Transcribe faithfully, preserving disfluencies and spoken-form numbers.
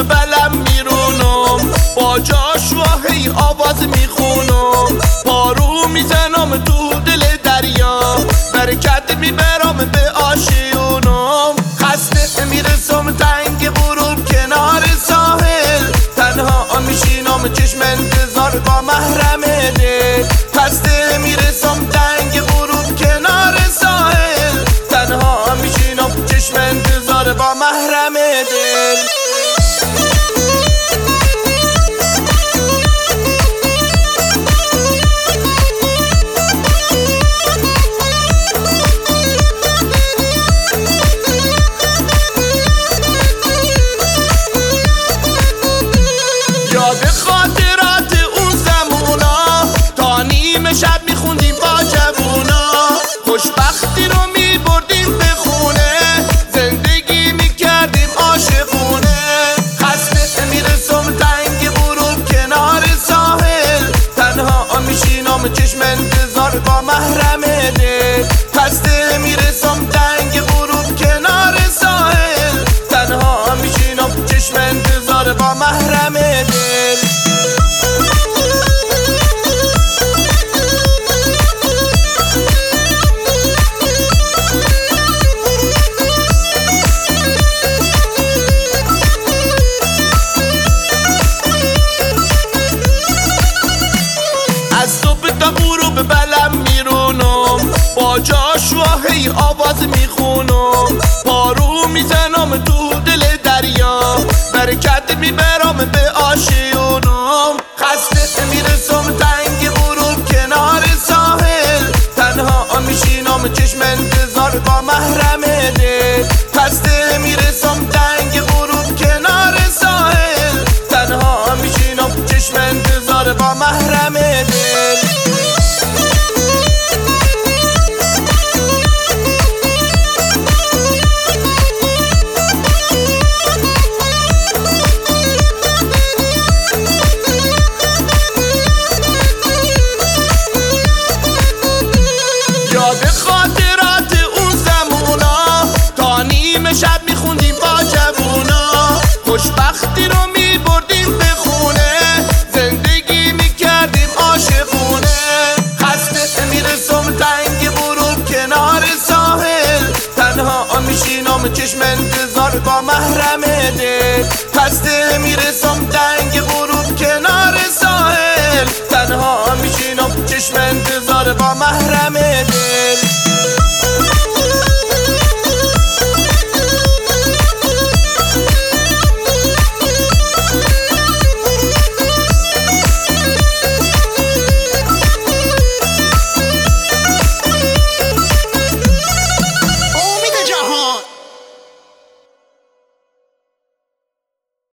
غروب بلم میرونم، با جاشوا هی آواز میخونم، پارو میزنم تو دل دریا، برکت میبرم به آشیونم. خسته میرسم تنگ غروب کنار ساحل، تنها میشینم چشم انتظار با محرم دل. خسته میرسم تنگ غروب کنار ساحل، تنها میشینم چشم انتظار با محرم دل. یاد خاطرات اون زمونا، تا نیمه شب میخوندیم با جوونا، خوشبختی رو میبردیم به خونه، زندگی میکردیم عاشقونه. خسته میرسم تنگ غروب کنار ساحل، تنها میشینم چشم انتظار با محرم دل. خسته میرسم تنگ غروب کنار ساحل، تنها میشینم چشم انتظار با محرم دل. از صبح تا غروب بلم میرونم، با جاشوا هی آواز میخونم، پارو میزنم تو دل دریا، برکت میبرم به آشیونم. خسته میرسم تنگ غروب کنار ساحل، تنها میشینم چشم انتظار با محرم دل. خسته میرسم تنگ غروب کنار ساحل، تنها میشینم چشم انتظار با محرم دل. یاد خاطرات اون زمونا، تا نیمه شب میخوندیم با جوونا، خوشبختی رو میبردیم به خونه، زندگی میکردیم عاشقونه. خسته میرسم تنگ غروب کنار ساحل، تنها میشینم چشم انتظار با محرم دل. خسته میرسم تنگ غروب کنار ساحل، تنها میشینم چشم انتظار با محرم دل.